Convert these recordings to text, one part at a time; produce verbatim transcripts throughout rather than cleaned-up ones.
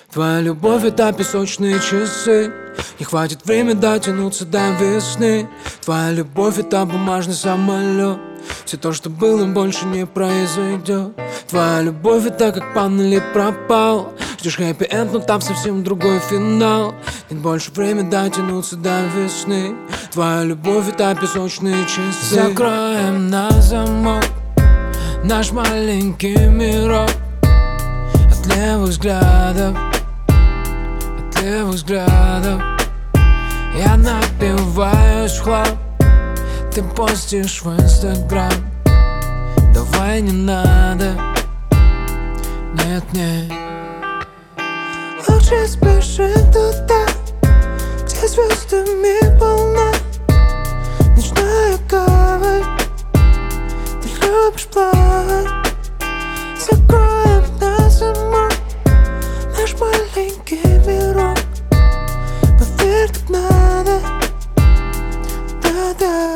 Твоя любовь — это песочные часы. Не хватит времени дотянуться до весны. Твоя любовь — это бумажный самолет. Все то, что было, больше не произойдет. Твоя любовь — это как панели пропал. Ждешь хэппи-энд, но там совсем другой финал. Нет больше времени дотянуться до весны. Твоя любовь — это песочные часы. Закроем на замок наш маленький мирок. От левых взглядов, от левых взглядов я напиваюсь в хлам. Ты постишь в Инстаграм. Давай не надо, нет, нет. Лучше спеши туда, где звездами полна ночная гавань. Ты любишь плавать. Закроем на замок наш маленький мирок. Поверь, так надо, да-да.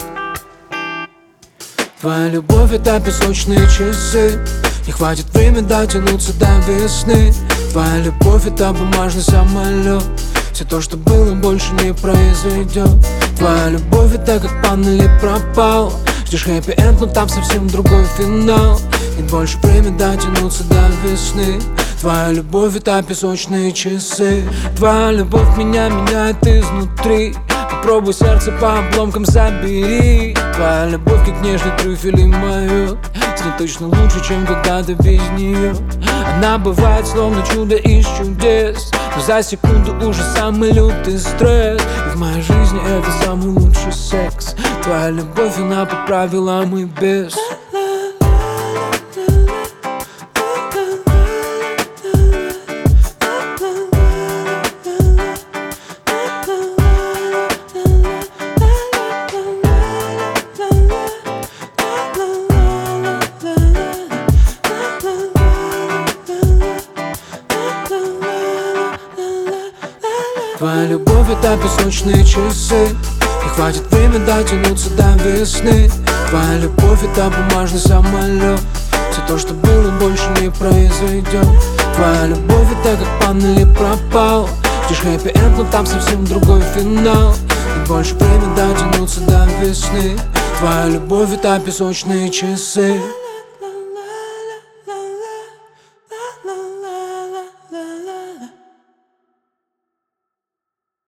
Твоя любовь — это песочные часы. Не хватит времени дотянуться до весны. Твоя любовь — это бумажный самолет. Все то, что было, больше не произойдет. Твоя любовь — это как панели пропал. Ждешь хэппи-энд, но там совсем другой финал. Нет больше времени дотянуться до весны. Твоя любовь — это песочные часы. Твоя любовь меня меняет изнутри. Попробуй сердце по обломкам забери. Твоя любовь как нежный трюфель и майот. С ней точно лучше, чем когда-то без нее. Она бывает словно чудо из чудес, но за секунду уже самый лютый стресс. И в моей жизни это самый лучший секс. Твоя любовь, она по правилам и без. Твоя любовь — это песочные часы. Не хватит времени дотянуться до весны. Твоя любовь — это бумажный самолет. Все то, что было, больше не произойдет. Твоя любовь — это как панели пропал. Ждешь хэппи-энд, но там совсем другой финал. Нет больше времени дотянуться до весны. Твоя любовь — это песочные часы.